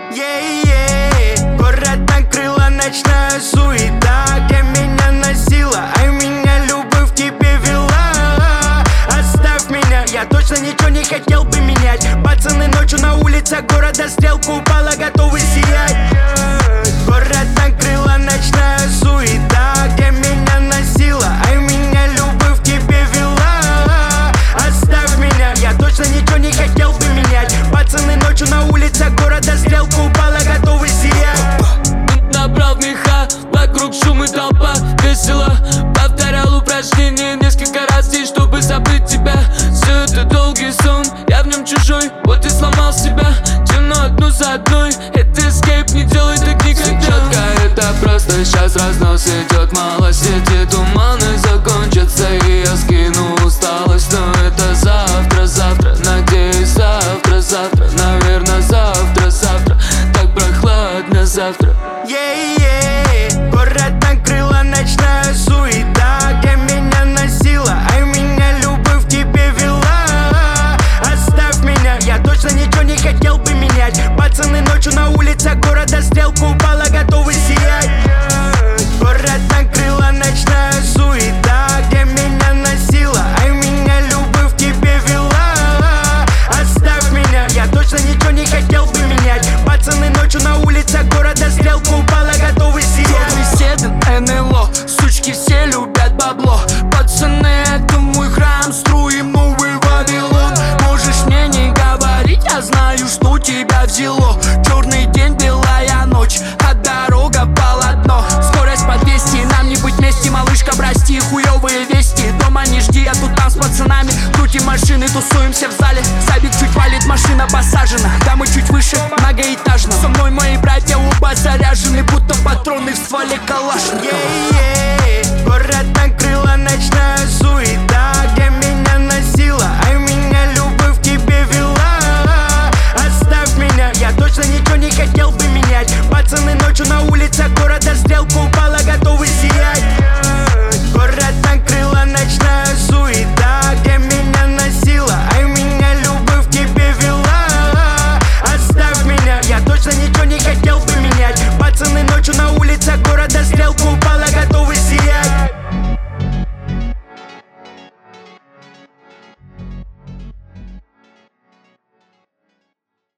Город накрыла ночная суета, где меня носила, а меня любовь к тебе вела. Оставь меня, я точно ничего не хотел бы менять. Пацаны ночью на улицах города, стрелка упала, готовы сиять. Город накрыла ночная суета, где меня носила, а меня любовь к тебе вела. Оставь меня, я точно ничего не хотел бы менять. Пацаны ночью на улицах города, стрелка упала, готовы сиять. Набрал меха, вокруг шум и толпа. Весело, повторял упражнения несколько раз здесь, чтобы забыть тебя. Все это долгий сон, я в нем чужой, вот и сломал себя. Темно одну за одной, это эскейп, не делай так никогда. Четко, это просто сейчас разнос идет, мало сети, туманы закончатся, и я скину усталость. Но это завтра, надеюсь, завтра, наверное, завтра, так прохладно завтра. Город накрыла ночная суета, где меня носила, а меня любовь к тебе вела. Оставь меня, я точно ничего не хотел бы менять. Пацаны ночью на улицах города, стрелка упала, готовы сиять. Город накрыла ночная суета, где меня носила, а меня любовь к тебе вела. Оставь меня, я точно ничего не хотел бы менять. Пацаны ночью на улицах города, стрелка упала, готовы сиять. Беседы, НЛО, сучки все любят бабло. Пацаны, это мой храм, строим новый Вавилон. Можешь мне не говорить, я знаю, что тебя взяло. Черный день, белая ночь, а дорога полотно. Скорость по 200, нам не быть вместе, малышка, прости, хуёвые вести. Дома не жди, я тут там с пацанами, крутим машины, тусуемся в зале. Сабик чуть валит, машина посажена, да мы чуть выше, многоэтажно. Со мной мои братья оба заряжены, будто патроны в стволе калашникова.